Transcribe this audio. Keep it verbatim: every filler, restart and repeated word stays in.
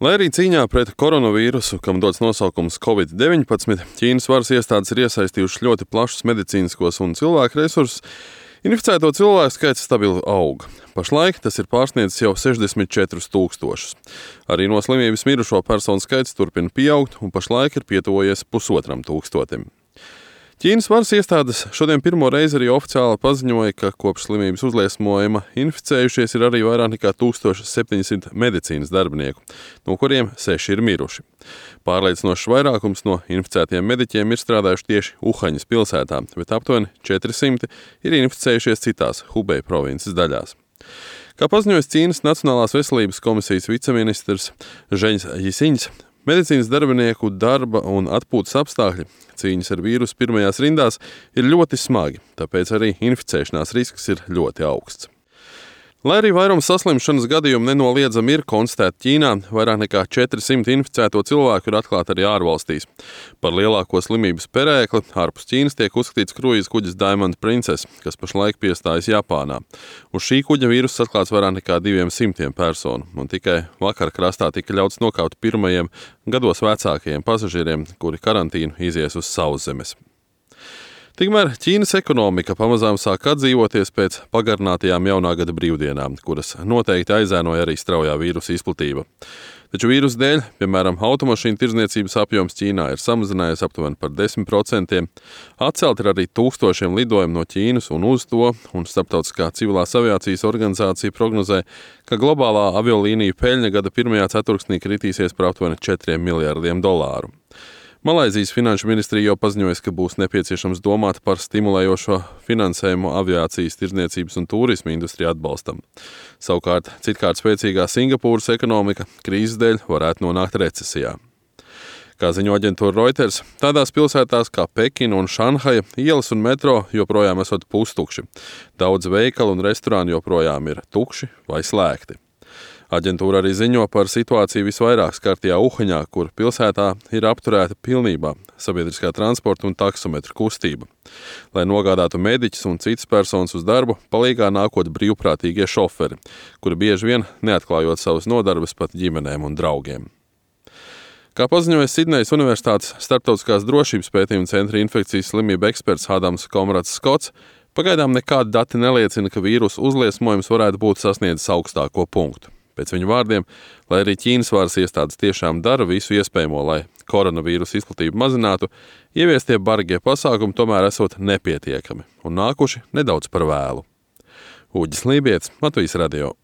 Lai arī cīņā pret koronavīrusu, kam dots nosaukums covid deviņpadsmit, Ķīnas varas iestādes ir iesaistījušas ļoti plašus medicīniskos un cilvēku resursus, inficēto cilvēku skaits stabili aug. Pašlaik tas ir pārsniedzis jau sešdesmit četrus tūkstošus. Arī no slimības mirušo personu skaits turpina pieaugt un pašlaik ir pietuvojies pusotram tūkstotim. Ķīnas varas iestādes šodien pirmo reizi arī oficiāli paziņoja, ka kopš slimības uzliesmojuma inficējušies ir arī vairāk nekā tūkstoš septiņsimt medicīnas darbinieku, no kuriem seši ir miruši. Pārliecinošs vairākums no inficētiem mediķiem ir strādājuši tieši Uhaņas pilsētā, bet aptuveni četri simti ir inficējušies citās Hubei provinces daļās. Kā paziņojas Ķīnas Nacionālās veselības komisijas viceministrs Žeņs Jisiņs, medicīnas darbinieku darba un atpūtas apstākļi cīņas ar vīrusu pirmajās rindās ir ļoti smagi, tāpēc arī inficēšanās risks ir ļoti augsts. Lai arī vairums saslimšanas gadījumu nenoliedzami ir konstatēti Ķīnā, vairāk nekā četri simti inficēto cilvēku ir atklāti arī ārvalstīs. Par lielāko slimības perēkli ārpus Ķīnas tiek uzskatīts kruīza kuģis Diamond Princess, kas pašlaik piestājas Japānā. Uz šī kuģa vīruss atklāts vairāk nekā diviem simtiem personu, un tikai vakar krastā tika ļauts nokaut pirmajiem gados vecākajiem pasažieriem, kuri karantīnu izies uz sauszemes. Tikmēr Ķīnas ekonomika pamazām sāk atdzīvoties pēc pagarinātajām jaunā gada brīvdienām, kuras noteikti aizēnoja arī straujā vīrusa izplatība. Taču vīrusa dēļ, piemēram, automašīnu tirdzniecības apjoms Ķīnā ir samazinājies aptuveni par desmit procentiem, atcelt ir arī tūkstošiem lidojumu no Ķīnas un uz to, un Starptautiskā civilās aviācijas organizācija prognozē, ka globālā aviolīniju peļņa gada pirmajā ceturksnī kritīsies par aptuveni četriem miljardiem dolāru. Malaizijas finanšu ministrija jau paziņojas, ka būs nepieciešams domāt par stimulējošo finansējumu aviācijas, tirdzniecības un turisma industrija atbalstam. Savukārt, citkārt spēcīgā Singapūras ekonomika krīzes dēļ varētu nonākt recesijā. Kā ziņo aģentūra Reuters, tādās pilsētās kā Pekina un Šanhaja ielas un metro joprojām esot pustukši. Daudz veikalu un restorāni joprojām ir tukši vai slēgti. Aģentūra arī ziņo par situāciju visvairāk skartajā Uhaņā, kur pilsētā ir apturēta pilnībā sabiedriskā transporta un taksometru kustība. Lai nogādātu mediķus un citas personas uz darbu, palīgā nākot brīvprātīgie šoferi, kuri bieži vien neatklājot savus nodarbes pat ģimenēm un draugiem. Kā paziņoja Sidnejas Universitātes starptautiskās drošības pētījuma centra infekcijas slimību eksperts Adams Komrats Skots, pagaidām nekādi dati neliecina, ka vīrusu uzliesmojums varētu būt sasniedzis augstāko punktu. Pēc viņu vārdiem, lai arī Ķīnas varas iestādes tiešām dara visu iespējamo, lai koronavīrusu izplatību mazinātu, ieviestie bargie pasākumi tomēr esot nepietiekami un nākuši nedaudz par vēlu. Uģis Lībietis, Latvijas radio.